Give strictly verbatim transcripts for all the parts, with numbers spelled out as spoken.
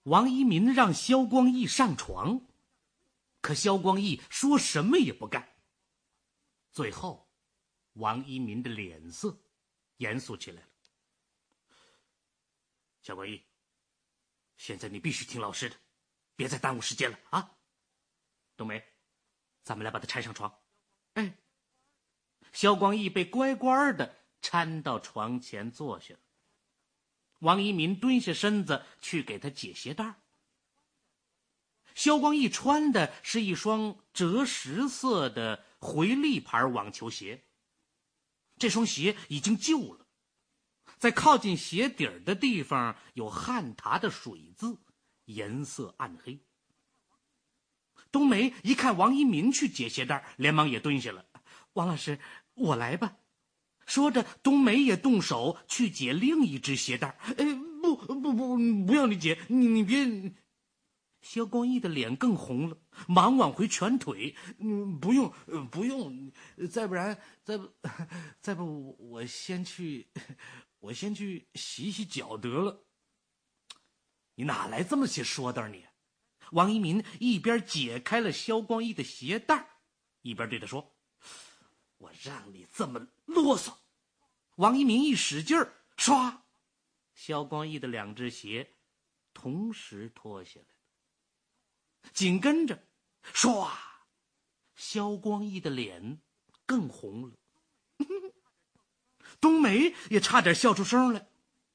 王一民让萧光义上床，可萧光义说什么也不干。最后，王一民的脸色严肃起来了。萧光义，现在你必须听老师的，别再耽误时间了啊！冬梅，咱们来把他搀上床。哎，萧光义被乖乖的搀到床前坐下了。王一民蹲下身子去给他解鞋带。萧光义穿的是一双赭石色的回力牌网球鞋，这双鞋已经旧了，在靠近鞋底儿的地方有旱獭的水渍，颜色暗黑。冬梅一看王一民去解鞋带，连忙也蹲下了。王老师，我来吧。说着，冬梅也动手去解另一只鞋带。哎，不不不，不要你解，你你别。萧光义的脸更红了，忙往回蜷腿。嗯，不用，不用，再不然，再不，再不，我先去，我先去洗洗脚得了。你哪来这么些说道你？王一民一边解开了萧光义的鞋带，一边对他说：“我让你这么啰嗦。”王一民一使劲儿，唰，萧光义的两只鞋同时脱下来了。紧跟着，唰，萧光义的脸更红了。冬梅也差点笑出声来。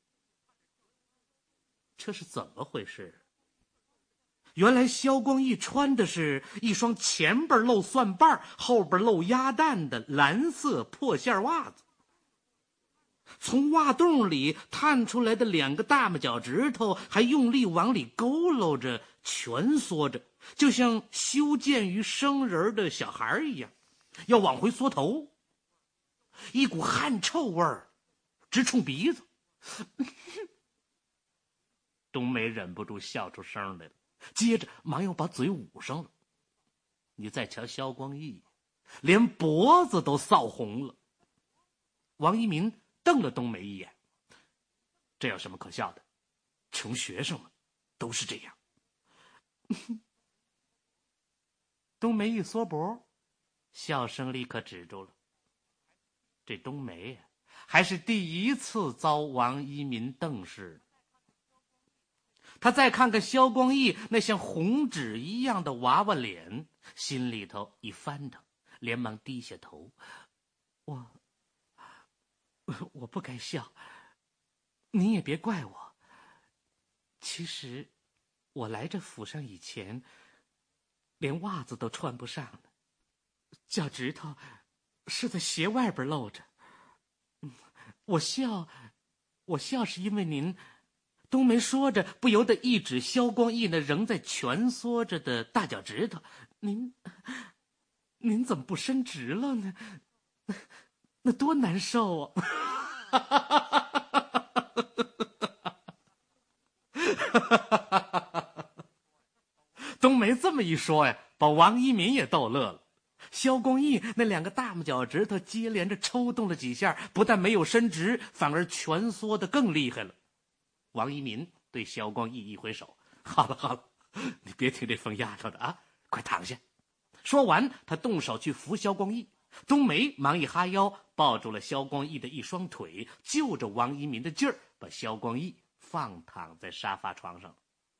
这是怎么回事？原来萧光义穿的是一双前边露蒜瓣后边露鸭蛋的蓝色破线袜子，从袜洞里探出来的两个大拇脚趾头还用力往里佝偻着蜷缩着，就像修建于生人的小孩一样，要往回缩头。一股汗臭味儿直冲鼻子。冬梅忍不住笑出声来了，接着忙又把嘴捂上了。你再瞧萧光义，连脖子都臊红了。王一民瞪了冬梅一眼，这有什么可笑的？穷学生们都是这样。冬梅一缩脖，笑声立刻止住了。这冬梅呀、啊，还是第一次遭王一民瞪视。他再看看萧光义那像红纸一样的娃娃脸，心里头一翻腾，连忙低下头。我我不该笑，你也别怪我。其实我来这府上以前连袜子都穿不上呢，脚趾头是在鞋外边露着。我笑我笑是因为您。冬梅说着，不由得一指萧光义那仍在蜷缩着的大脚趾头。您您怎么不伸直了呢？那, 那多难受啊。冬梅这么一说呀，把王一民也逗乐了。萧光义那两个大拇脚趾头接连着抽动了几下，不但没有伸直，反而蜷缩得更厉害了。王一民对萧光义一挥手：“好了好了，你别听这疯丫头的啊，快躺下。”说完，他动手去扶萧光义。冬梅忙一哈腰，抱住了萧光义的一双腿，就着王一民的劲儿，把萧光义放躺在沙发床上。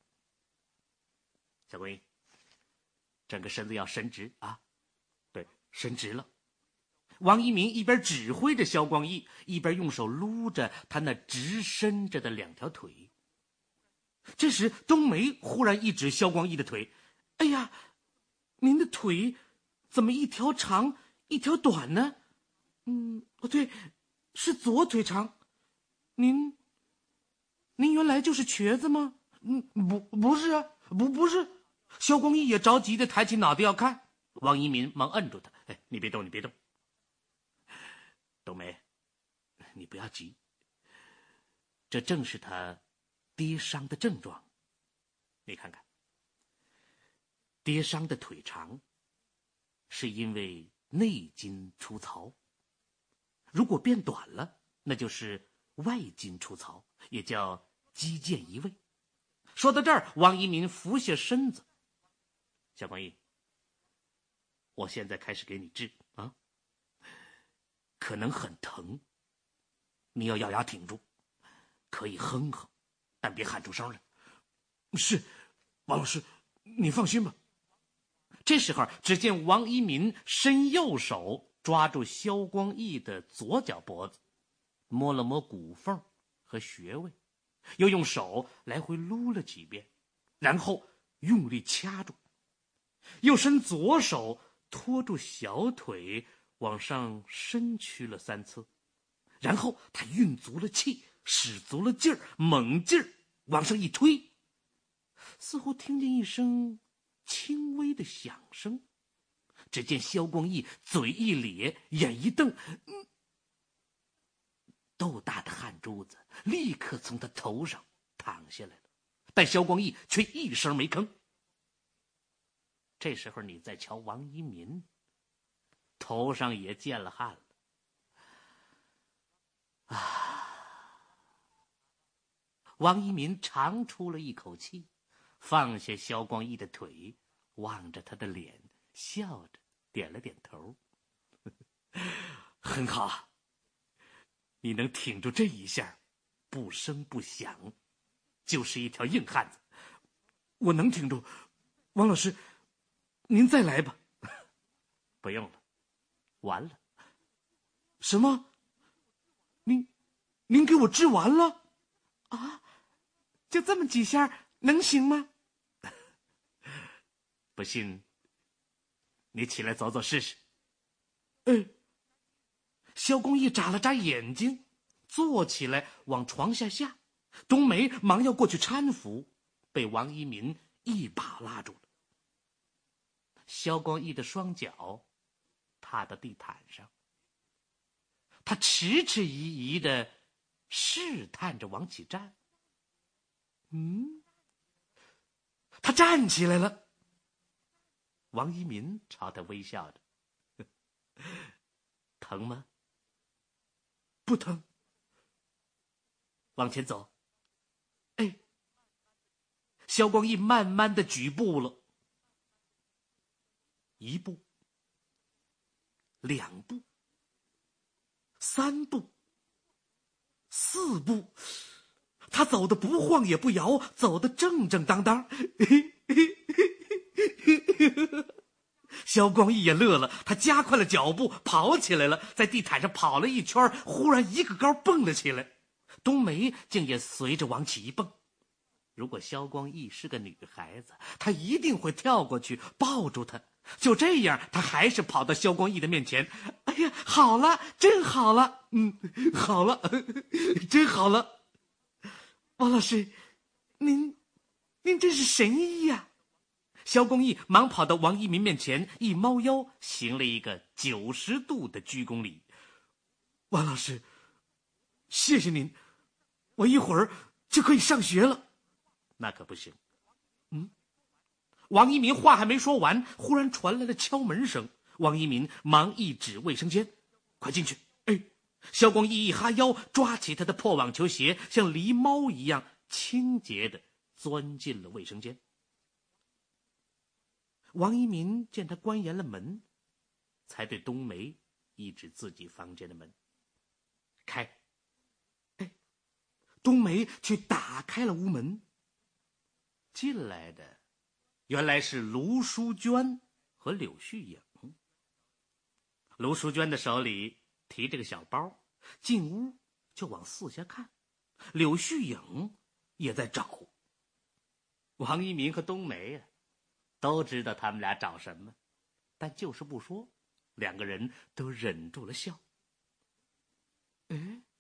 萧光义，整个身子要伸直啊，对，伸直了。王一民一边指挥着萧光义，一边用手撸着他那直伸着的两条腿。这时冬梅忽然一指萧光义的腿：“哎呀，您的腿怎么一条长一条短呢？”“嗯，哦对，是左腿长。您您原来就是瘸子吗？”“嗯，不不是啊，不不是。”萧光义也着急的抬起脑袋要看。王一民忙摁住他：“哎，你别动，你别动。冬梅，你不要急，这正是他跌伤的症状。你看看，跌伤的腿长，是因为内筋出槽；如果变短了，那就是外筋出槽，也叫肌腱移位。 说到这儿，王一民俯下身子：“肖光义，我现在开始给你治啊，可能很疼，你要咬牙挺住，可以哼哼，但别喊出声来。”“是，王老师，你放心吧。”这时候，只见王一民伸右手抓住萧光义的左脚脖子，摸了摸骨缝和穴位，又用手来回撸了几遍，然后用力掐住，又伸左手托住小腿往上伸屈了三次，然后他运足了气，使足了劲儿，猛劲儿往上一推，似乎听见一声轻微的响声。只见萧光义嘴一咧，眼一瞪，嗯，豆大的汗珠子立刻从他头上淌下来了，但萧光义却一声没吭。这时候你再瞧王一民，头上也见了汗了。啊！王一民长出了一口气，放下萧光义的腿，望着他的脸，笑着点了点头。很好，你能挺住这一下，不声不响，就是一条硬汉子。我能挺住，王老师，您再来吧。不用了，完了。什么？您您给我治完了？啊，就这么几下能行吗？不信你起来走走试试。哎，萧公义眨了眨眼睛，坐起来往床下下。冬梅忙要过去搀扶，被王一民一把拉住了。萧光义的双脚踏到地毯上，他迟迟疑疑的试探着往起站。嗯，他站起来了。王一民朝他微笑着：“疼吗？”“不疼。”“往前走。”“哎。”萧光义慢慢的举步了。一步，两步，三步，四步，他走得不晃也不摇，走得正正当当。萧光义也乐了，他加快了脚步，跑起来了，在地毯上跑了一圈，忽然一个高蹦了起来。冬梅竟也随着往起一蹦。如果萧光义是个女孩子，她一定会跳过去抱住他。就这样，他还是跑到萧光义的面前。哎呀，好了，真好了，嗯，好了，真好了。王老师，您，您真是神医呀！萧光义忙跑到王一民面前，一猫腰，行了一个九十度的鞠躬礼。王老师，谢谢您，我一会儿就可以上学了。那可不行。嗯。王一民话还没说完，忽然传来了敲门声。王一民忙一指卫生间：“快进去！”哎，萧光义一哈腰，抓起他的破网球鞋，像狸猫一样清洁地钻进了卫生间。王一民见他关严了门，才对冬梅一指自己房间的门：“开！”哎，冬梅去打开了屋门。进来的原来是卢淑娟和柳絮影。卢淑娟的手里提着个小包，进屋就往四下看。柳絮影也在找。王一民和冬梅呀、啊，都知道他们俩找什么，但就是不说。两个人都忍住了笑。哎，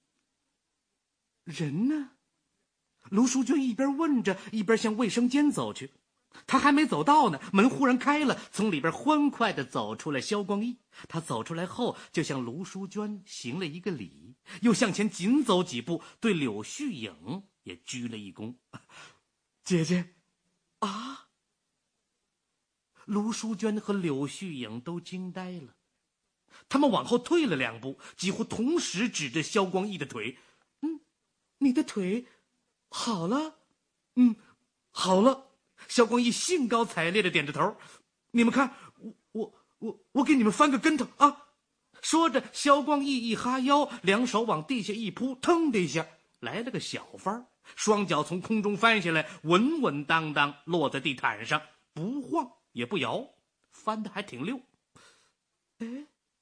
人呢？卢淑娟一边问着，一边向卫生间走去。他还没走到呢，门忽然开了，从里边欢快地走出来萧光义。他走出来后，就向卢淑娟行了一个礼，又向前紧走几步，对柳絮影也鞠了一躬：“姐姐，啊！”卢淑娟和柳絮影都惊呆了，他们往后退了两步，几乎同时指着萧光义的腿：“嗯，你的腿好了？ 嗯，好了。萧光义兴高采烈的点着头。你们看，我我我我给你们翻个跟头啊！说着，萧光义一哈腰，两手往地下一扑，腾的一下来了个小翻，双脚从空中翻下来，稳稳当当落在地毯上，不晃也不摇，翻得还挺溜。哎，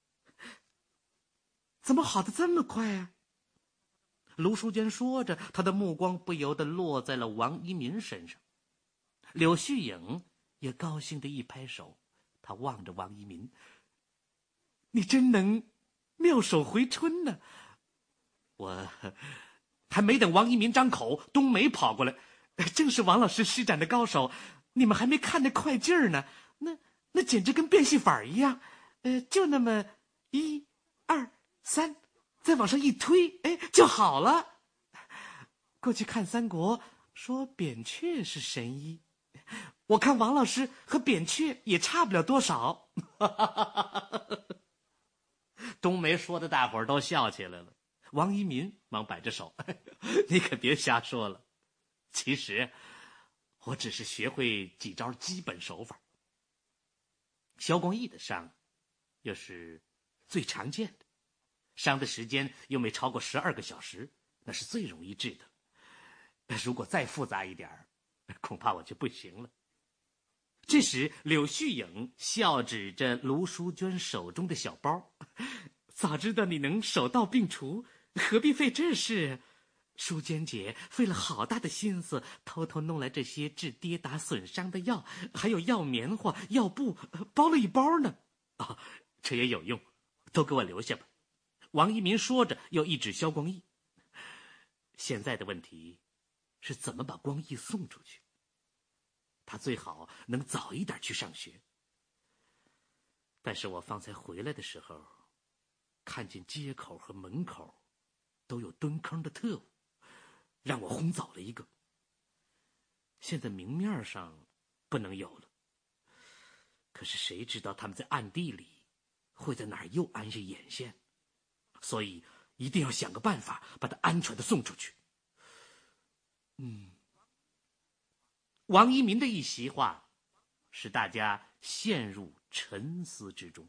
怎么好的这么快啊？卢淑娟说着，她的目光不由得落在了王一民身上。柳絮影也高兴的一拍手，他望着王一民：“你真能妙手回春呢！”我还没等王一民张口，冬梅跑过来：“正是王老师施展的高手，你们还没看那快劲儿呢，那那简直跟变戏法一样，呃，就那么一、二、三，再往上一推，哎，就好了。过去看三国，说扁鹊是神医。”我看王老师和扁鹊也差不了多少。冬梅说的大伙儿都笑起来了。王一民忙摆着手：“你可别瞎说了，其实我只是学会几招基本手法。”萧光义的伤又是最常见的，伤的时间又没超过十二个小时，那是最容易治的。如果再复杂一点，恐怕我就不行了。这时，柳絮影笑指着卢淑娟手中的小包：“早知道你能手到病除，何必费这事？淑娟姐费了好大的心思，偷偷弄来这些治跌打损伤的药，还有药棉花、药布，包了一包呢。哦，这也有用，都给我留下吧。”王一民说着，又一指萧光义：“现在的问题是怎么把光义送出去？他最好能早一点去上学。但是我方才回来的时候，看见街口和门口都有蹲坑的特务，让我轰走了一个。现在明面上不能有了，可是谁知道他们在暗地里会在哪儿又安下眼线？所以一定要想个办法把他安全的送出去。嗯。王一民的一席话使大家陷入沉思之中。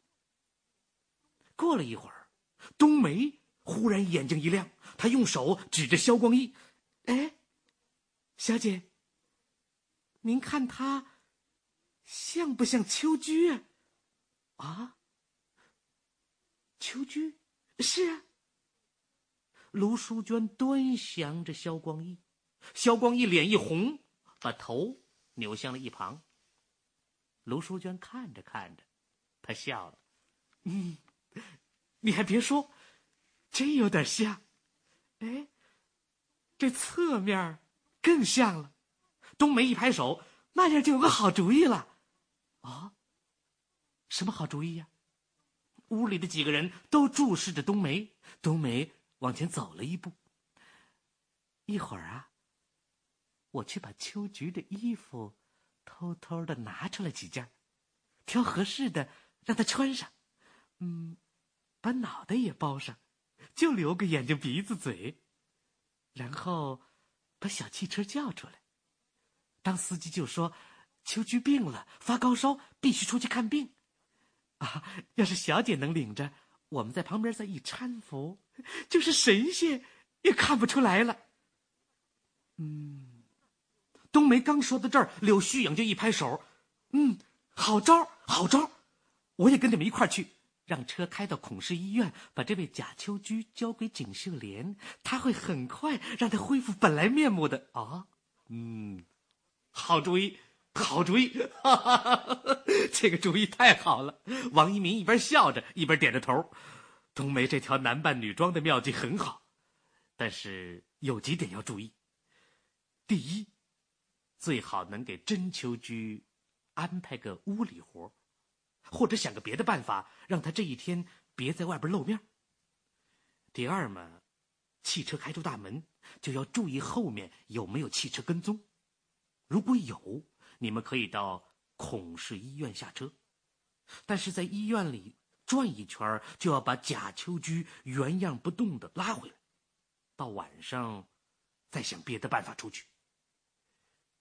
过了一会儿，冬梅忽然眼睛一亮，她用手指着萧光义：“哎，小姐，您看他像不像秋菊啊？”“啊，秋菊？是啊。”卢淑娟端详着萧光义，萧光义脸一红，把头扭向了一旁。卢淑娟看着看着，她笑了：“嗯，你还别说，真有点像。哎，这侧面更像了。”冬梅一拍手：“那样就有个好主意了。”“啊，什么好主意呀？”屋里的几个人都注视着冬梅。冬梅往前走了一步：“一会儿啊，我去把秋菊的衣服偷偷的拿出来几件，挑合适的让她穿上，嗯，把脑袋也包上，就留个眼睛鼻子嘴，然后把小汽车叫出来。当司机就说秋菊病了，发高烧，必须出去看病。啊，要是小姐能领着，我们在旁边再一搀扶，就是神仙也看不出来了。”嗯，冬梅刚说到这儿，柳絮影就一拍手：“嗯，好招，好招！我也跟你们一块儿去，让车开到孔氏医院，把这位贾秋菊交给景秀莲，她会很快让她恢复本来面目的。”“啊，嗯，好主意，好主意！哈哈哈，这个主意太好了！”王一民一边笑着，一边点着头。冬梅这条男扮女装的妙计很好，但是有几点要注意。第一，最好能给甄秋菊安排个屋里活，或者想个别的办法，让她这一天别在外边露面。第二嘛，汽车开出大门，就要注意后面有没有汽车跟踪。如果有，你们可以到孔氏医院下车，但是在医院里转一圈，就要把贾秋菊原样不动的拉回来，到晚上再想别的办法出去。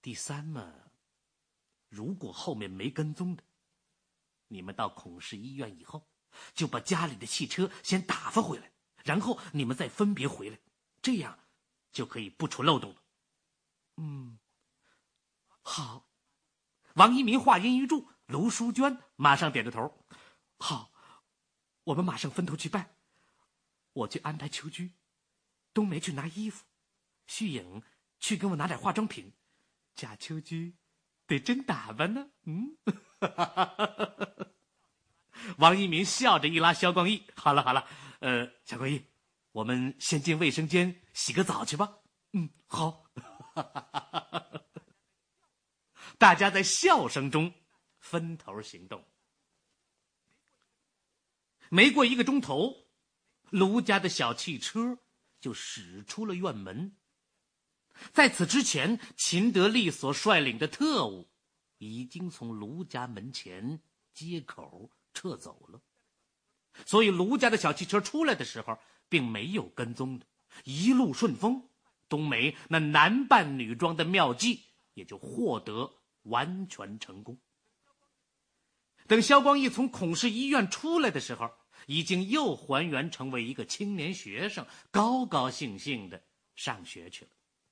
第三嘛，如果后面没跟踪的，你们到孔氏医院以后，就把家里的汽车先打发回来，然后你们再分别回来，这样就可以不出漏洞了。嗯，好。王一民话音一住，卢淑娟马上点着头。好，我们马上分头去办。我去安排秋菊，冬梅去拿衣服，旭颖去给我拿点化妆品。贾秋菊得真打扮呢。嗯，王一民笑着一拉萧光义，好了好了，呃，萧光义，我们先进卫生间洗个澡去吧。嗯，好。大家在笑声中分头行动。没过一个钟头，卢家的小汽车就驶出了院门。在此之前，秦德利所率领的特务已经从卢家门前街口撤走了，所以卢家的小汽车出来的时候并没有跟踪的，一路顺风。冬梅那男扮女装的妙计也就获得完全成功。等萧光义从孔氏医院出来的时候，已经又还原成为一个青年学生，高高兴兴的上学去了。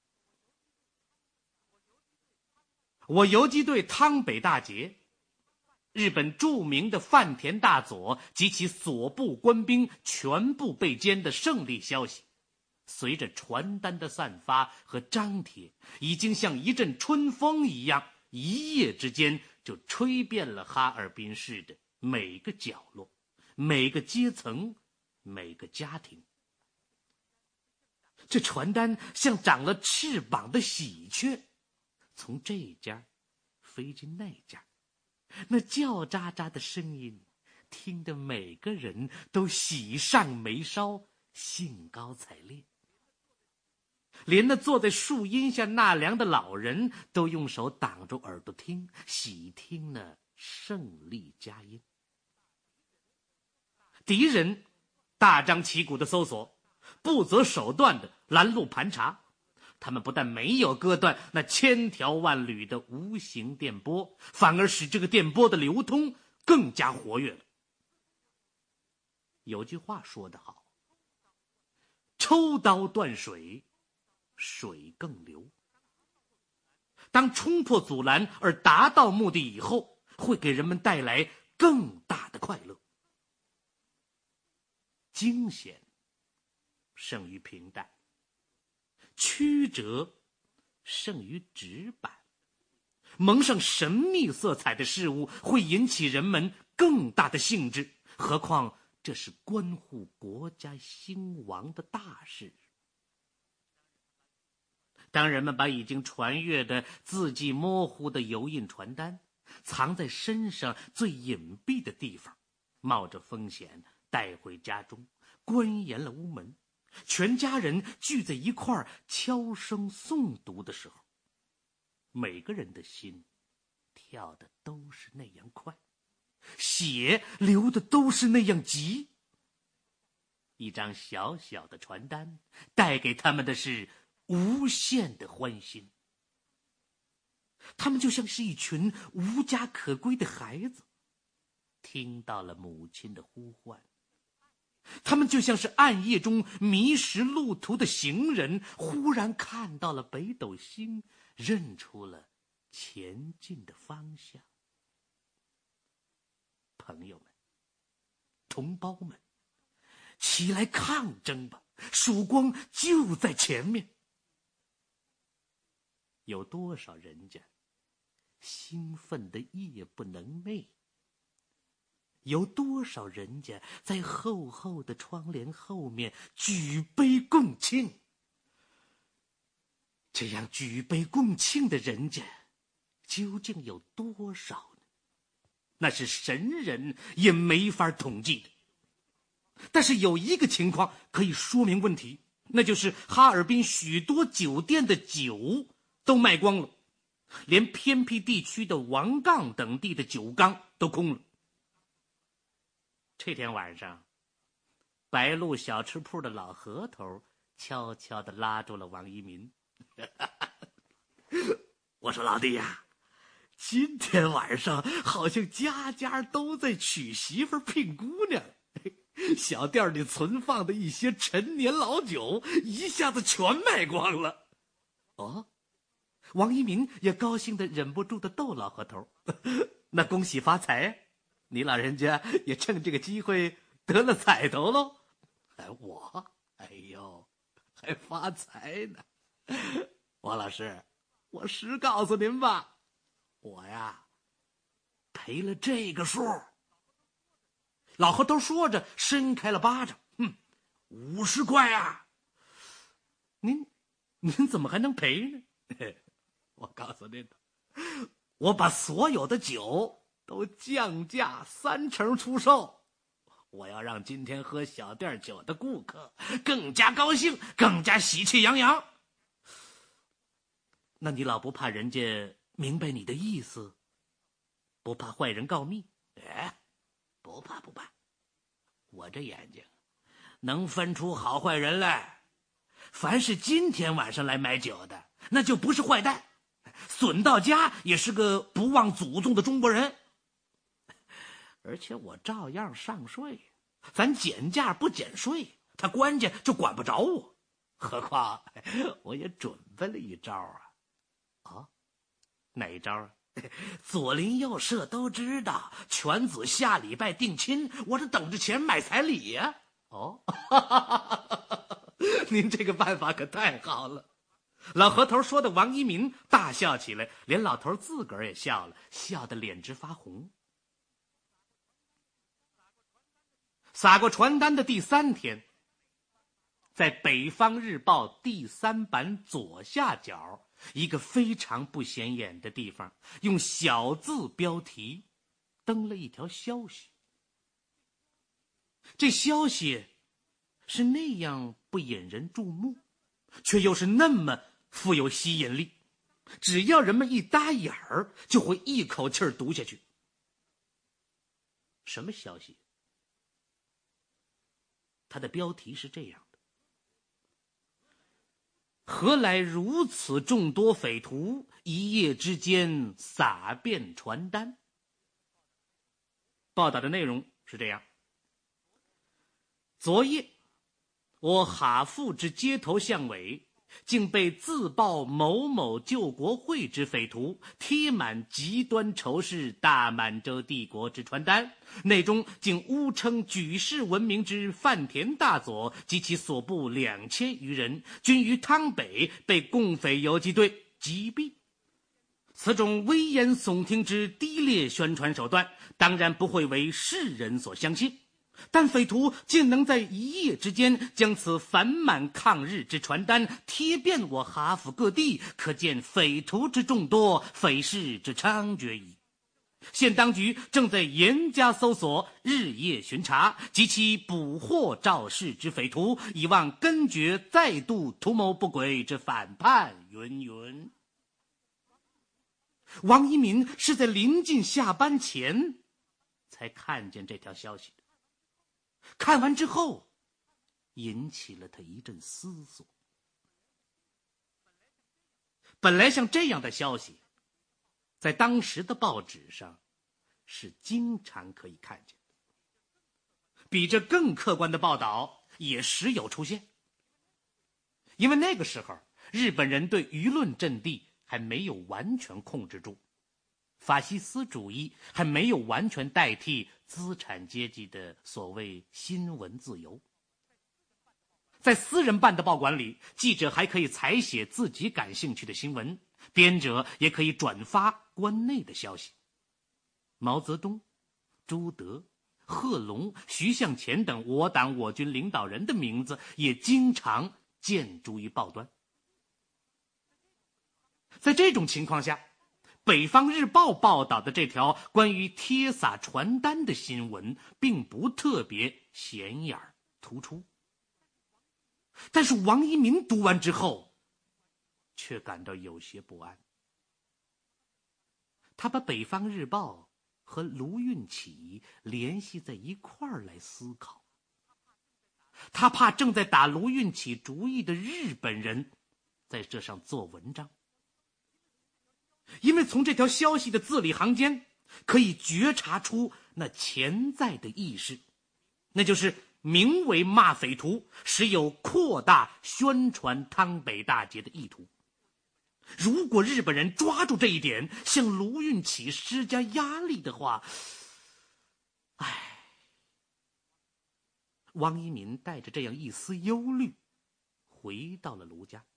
我游击队汤北大捷，日本著名的饭田大佐及其所部官兵全部被歼的胜利消息，随着传单的散发和张贴，已经像一阵春风一样，一夜之间就吹遍了哈尔滨市的每个角落、每个阶层、每个家庭。这传单像长了翅膀的喜鹊，从这家飞进那家，那叫喳喳的声音听得每个人都喜上眉梢，兴高采烈。连那坐在树荫下纳凉的老人都用手挡住耳朵听，喜听那胜利佳音。敌人大张旗鼓的搜索，不择手段的拦路盘查。他们不但没有割断那千条万缕的无形电波，反而使这个电波的流通更加活跃了。有句话说得好，抽刀断水，水更流。当冲破阻拦而达到目的以后，会给人们带来更大的快乐。惊险胜于平淡，曲折胜于直板。蒙上神秘色彩的事物会引起人们更大的兴致，何况这是关乎国家兴亡的大事。当人们把已经传阅的字迹模糊的油印传单藏在身上最隐蔽的地方，冒着风险带回家中，关严了屋门，全家人聚在一块儿悄声诵读的时候，每个人的心跳的都是那样快，血流的都是那样急。一张小小的传单带给他们的是无限的欢欣。他们就像是一群无家可归的孩子，听到了母亲的呼唤。他们就像是暗夜中迷失路途的行人，忽然看到了北斗星，认出了前进的方向。朋友们，同胞们，起来抗争吧，曙光就在前面。有多少人家兴奋的夜不能寐，有多少人家在厚厚的窗帘后面举杯共庆。这样举杯共庆的人家究竟有多少呢？那是神人也没法统计的。但是有一个情况可以说明问题，那就是哈尔滨许多酒店的酒都卖光了，连偏僻地区的王岗等地的酒缸都空了。这天晚上，白鹿小吃铺的老核头悄悄地拉住了王一民。 我说老弟呀，今天晚上好像家家都在娶媳妇聘姑娘，小店里存放的一些陈年老酒一下子全卖光了。哦，王一民也高兴的忍不住的逗老河头，那恭喜发财，你老人家也趁这个机会得了彩头喽。哎，我，哎呦，还发财呢。王老师，我实告诉您吧，我呀赔了这个数。老河头说着伸开了巴掌，哼，五十块啊！您您怎么还能赔呢？我告诉您，我把所有的酒都降价三成出售，我要让今天喝小店酒的顾客更加高兴，更加喜气洋洋。那你老不怕人家明白你的意思，不怕坏人告密？哎，不怕不怕，我这眼睛能分出好坏人来。凡是今天晚上来买酒的，那就不是坏蛋，损到家也是个不忘祖宗的中国人。而且我照样上税，咱减价不减税，他官家就管不着我。何况我也准备了一招啊。啊，哪一招啊？左邻右舍都知道，犬子下礼拜定亲，我这等着钱买彩礼呀、啊。哦，您这个办法可太好了。老河头说的王一民大笑起来，连老头自个儿也笑了，笑得脸直发红。撒过传单的第三天，在北方日报第三版左下角一个非常不显眼的地方，用小字标题登了一条消息。这消息是那样不引人注目，却又是那么富有吸引力，只要人们一搭眼儿，就会一口气儿读下去。什么消息？它的标题是这样的：何来如此众多匪徒，一夜之间撒遍传单？报道的内容是这样：昨夜，我哈富之街头巷尾，竟被自报某某救国会之匪徒贴满极端仇视大满洲帝国之传单，内中竟诬称举世闻名之范田大佐及其所部两千余人均于汤北被共匪游击队击毙。此种危言耸听之低劣宣传手段，当然不会为世人所相信。但匪徒竟能在一夜之间将此繁满抗日之传单贴遍我哈府各地，可见匪徒之众多，匪事之猖獗矣。现当局正在严加搜索，日夜巡查，及其捕获肇事之匪徒，以望根绝再度图谋不轨之反叛。云云。王一民是在临近下班前才看见这条消息的。看完之后，引起了他一阵思索。本来像这样的消息，在当时的报纸上是经常可以看见的，比这更客观的报道也时有出现。因为那个时候，日本人对舆论阵地还没有完全控制住，法西斯主义还没有完全代替资产阶级的所谓新闻自由。在私人办的报馆里，记者还可以采写自己感兴趣的新闻，编者也可以转发关内的消息。毛泽东、朱德、贺龙、徐向前等我党我军领导人的名字也经常见诸于报端。在这种情况下，北方日报报道的这条关于贴撒传单的新闻并不特别显眼突出。但是王一民读完之后却感到有些不安。他把北方日报和卢运起联系在一块儿来思考。他怕正在打卢运起主意的日本人在这上做文章。 因为从这条消息的字里行间可以觉察出那潜在的意识，那就是名为骂匪徒，实有扩大宣传汤北大捷的意图。如果日本人抓住这一点，向卢运起施加压力的话，唉。王一民带着这样一丝忧虑回到了卢家。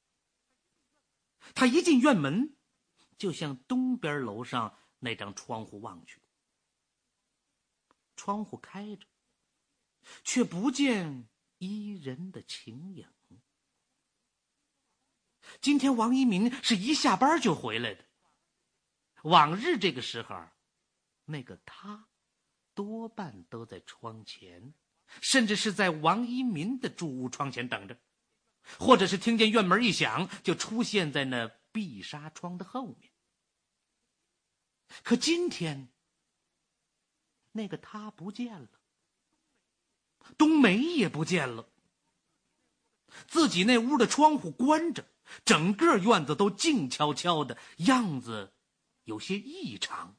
他一进院门，就向东边楼上那张窗户望去。窗户开着，却不见一人的情影。今天王一民是一下班就回来的，往日这个时候，那个他多半都在窗前，甚至是在王一民的住屋窗前等着，或者是听见院门一响，就出现在那碧纱窗的后面。可今天那个他不见了，冬梅也不见了，自己那屋的窗户关着，整个院子都静悄悄的，样子有些异常。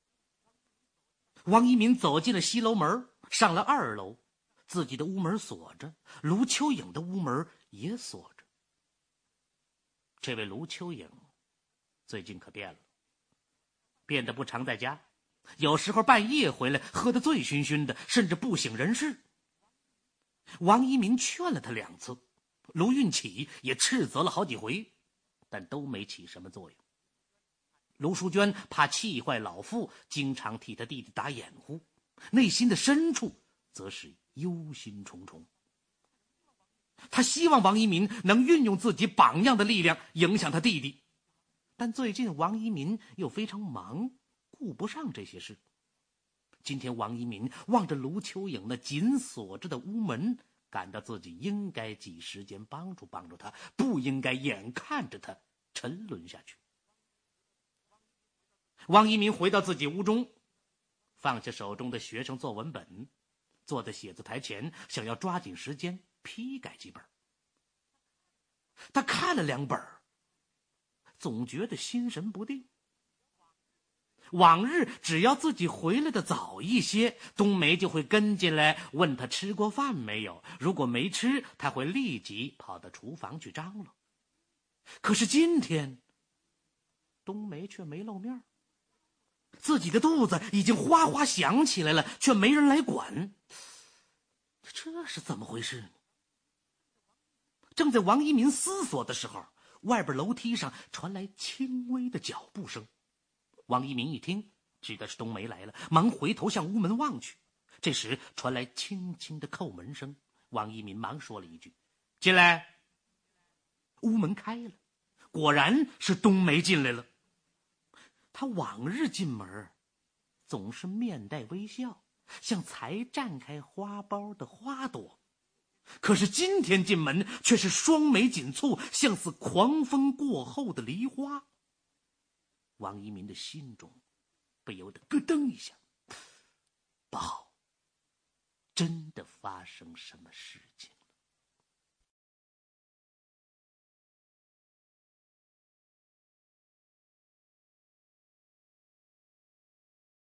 王一民走进了西楼门，上了二楼，自己的屋门锁着，卢秋影的屋门也锁着。这位卢秋影最近可变了，变得不常在家，有时候半夜回来喝得醉醺醺的，甚至不省人事。王一民劝了他两次，卢运起也斥责了好几回，但都没起什么作用。卢淑娟怕气坏老父，经常替他弟弟打掩护，内心的深处则是忧心忡忡。他希望王一民能运用自己榜样的力量影响他弟弟，但最近王一民又非常忙，顾不上这些事。今天王一民望着卢秋影那紧锁着的屋门，感到自己应该挤时间帮助帮助他，不应该眼看着他沉沦下去。王一民回到自己屋中，放下手中的学生作文本，坐在写字台前，想要抓紧时间批改几本。他看了两本，总觉得心神不定。往日只要自己回来的早一些，冬梅就会跟进来问他吃过饭没有，如果没吃，他会立即跑到厨房去张罗。可是今天冬梅却没露面，自己的肚子已经哗哗响起来了，却没人来管，这是怎么回事呢？正在王一民思索的时候，外边楼梯上传来轻微的脚步声。王一民一听，知道是冬梅来了，忙回头向屋门望去。这时传来轻轻的叩门声，王一民忙说了一句：“进来。”屋门开了，果然是冬梅进来了。他往日进门总是面带微笑，像才绽开花苞的花朵，可是今天进门却是双眉紧蹙，像似狂风过后的梨花。王一民的心中不由得咯噔一下，不好，真的发生什么事情？